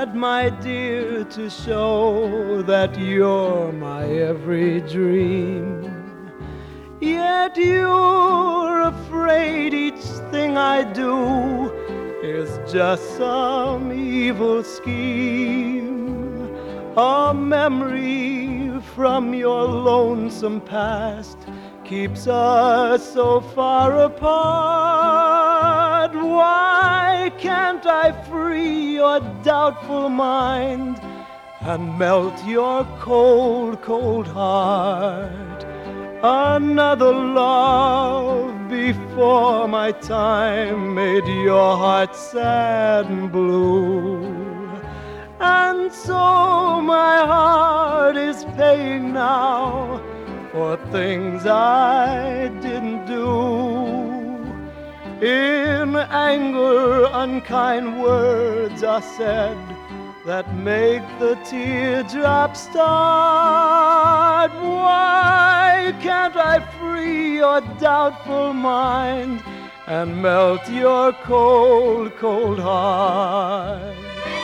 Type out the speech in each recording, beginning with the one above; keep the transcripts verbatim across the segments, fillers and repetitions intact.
tried, my dear, to show that you're my every dream. Yet you're afraid each thing I do is just some evil scheme, a memory from your lonesome past keeps us so far apart. Why can't I free your doubtful mind and melt your cold, cold heart? Another love before my time made your heart sad and blue. And so my heart is paying now for things I didn't do. In anger, unkind words are said that make the teardrops start. Why can't I free your doubtful mind and melt your cold, cold heart?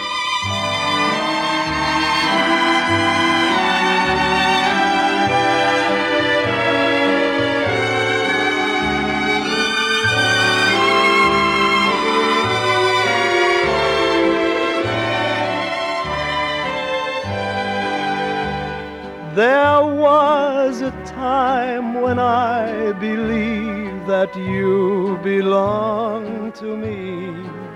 There was a time when I believed that you belonged to me,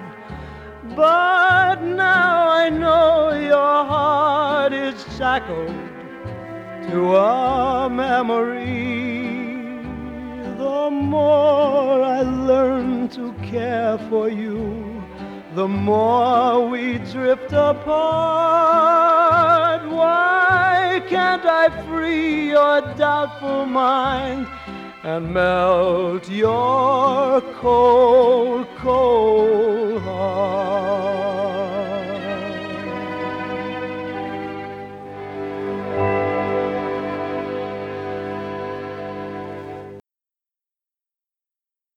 but now I know your heart is shackled to a memory. The more I learn to care for you, the more we drift apart. Why can't I free your doubtful mind and melt your cold, cold heart?